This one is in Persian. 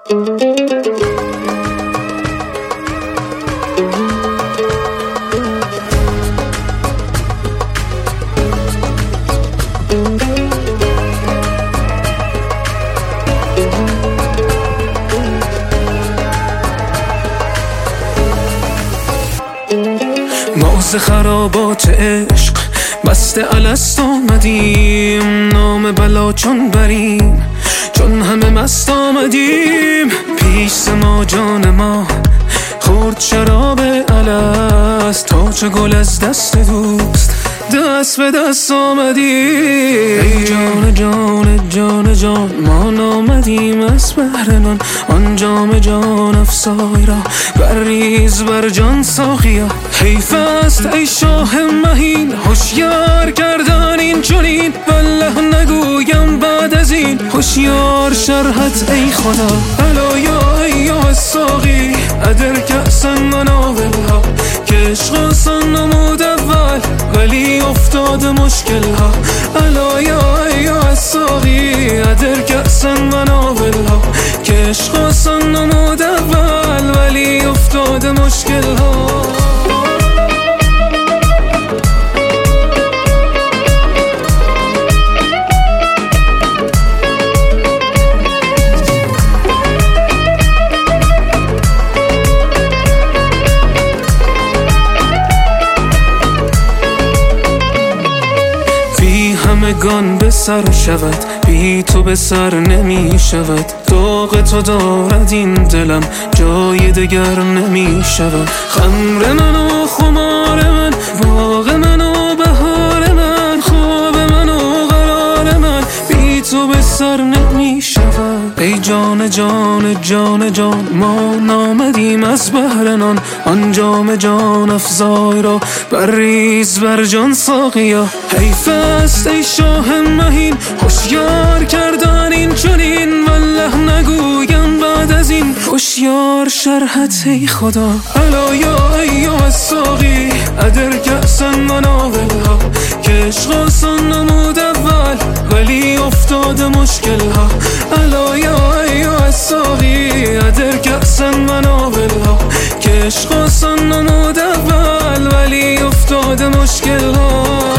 ما ز خرابات عشق بسته الست آمدیم، نام بلا چون بریم چون همه مست آمدیم. پیش ز ما جان ما خورد شراب الست، تا چه گل از دست دوست دست به دست آمدیم. ای جان جان جان جان ما نامدیم از بهر نان، آن جام جان افزای را بریز بر جان ساقیا. حیف است ای شاه مهین هوشیار کردن این چنین، والله نگویم بعد از این هوشیار شرحت ای خدا. الا یا ایها الساقی ادر کأسا و ناولها، که عشق آسان نمود اول ولی افتاد مشکل ها. الا یا ایها الساقی ادر کأسا و ناولها، که عشق آسان نمود اول ولی افتاد مشکل ها. همگان به سر شود، بی تو به سر نمی شود. داغ تو دارد این دلم جای دگر نمی شود. خمر من و خمار من، باغ من و بهار من، خواب من و قرار من، بی تو به سر نمی شود. ای جان جان جان جان ما نامدیم از بهر نان، آن جام جان افزای را بریز بر جان ساقیا. حیف است ای شاه مهین هوشیار کردن این چنین، والله نگویم بعد از این هوشیار شرحت ای خدا. الا یا ایها الساقی ادر کأسا و ناولها، که عشق آسان نمود اول ولی افتاد مشکل ها. الا یا ایها الساقی ادر کأسا و ناولها، که عشق آسان نمود اول ولی افتاد مشکل ها.